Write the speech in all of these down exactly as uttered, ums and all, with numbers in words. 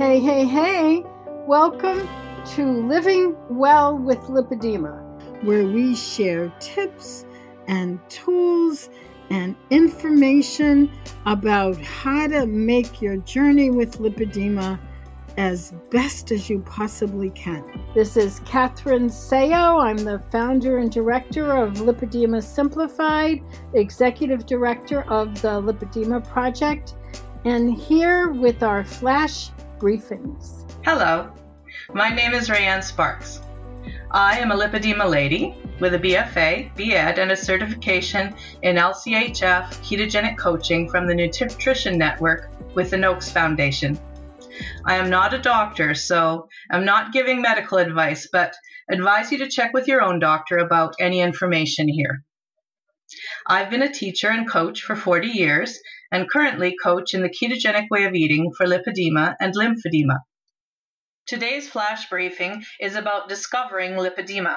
Hey, hey, hey! Welcome to Living Well with Lipedema, where we share tips and tools and information about how to make your journey with lipedema as best as you possibly can. This is Catherine Sayo. I'm the founder and director of Lipedema Simplified, executive director of the Lipedema Project, and here with our flash briefings. Hello, my name is Rayanne Sparks. I am a lipedema lady with a B F A, B Ed, and a certification in L C H F ketogenic coaching from the Nutrition Network with the Noakes Foundation. I am not a doctor, so I'm not giving medical advice, but advise you to check with your own doctor about any information here. I've been a teacher and coach for forty years and currently coach in the ketogenic way of eating for lipedema and lymphedema. Today's flash briefing is about discovering lipedema.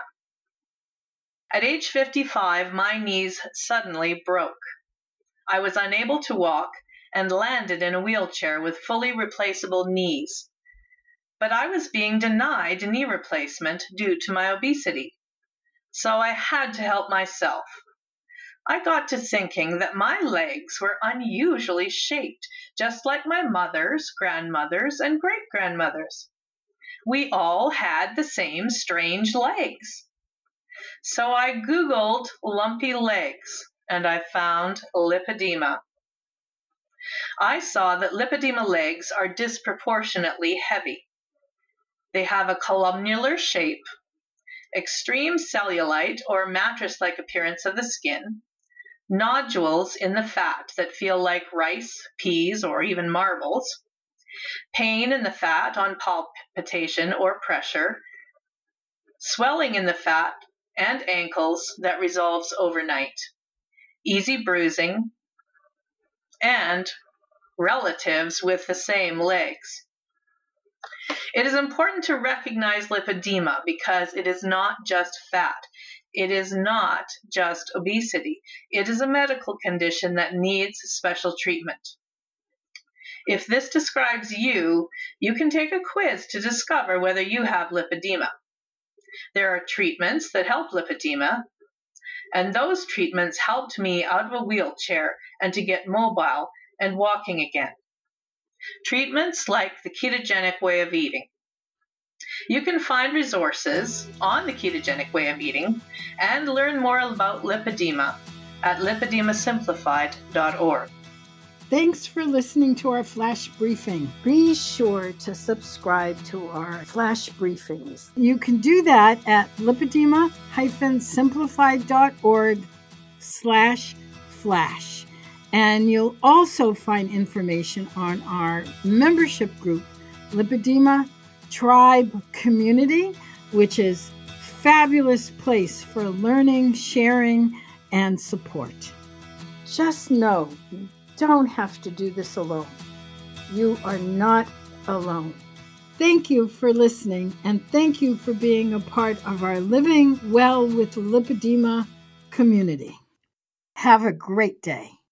At age fifty-five, my knees suddenly broke. I was unable to walk and landed in a wheelchair with fully replaceable knees. But I was being denied knee replacement due to my obesity. So I had to help myself. I got to thinking that my legs were unusually shaped, just like my mother's, grandmother's, and great-grandmother's. We all had the same strange legs. So I Googled lumpy legs, and I found lipedema. I saw that lipedema legs are disproportionately heavy. They have a columnar shape, extreme cellulite or mattress-like appearance of the skin, nodules in the fat that feel like rice, peas, or even marbles, pain in the fat on palpitation or pressure, swelling in the fat and ankles that resolves overnight, easy bruising, and relatives with the same legs. It is important to recognize lipedema because it is not just fat. It is not just obesity. It is a medical condition that needs special treatment. If this describes you, you can take a quiz to discover whether you have lipedema. There are treatments that help lipedema, and those treatments helped me out of a wheelchair and to get mobile and walking again. Treatments like the ketogenic way of eating. You can find resources on the ketogenic way of eating and learn more about lipedema at lipedema simplified dot org. Thanks for listening to our flash briefing. Be sure to subscribe to our flash briefings. You can do that at lipedema simplified dot org slash flash. And you'll also find information on our membership group, Lipedema Tribe Community, which is a fabulous place for learning, sharing, and support. Just know you don't have to do this alone. You are not alone. Thank you for listening, and thank you for being a part of our Living Well with Lipedema community. Have a great day.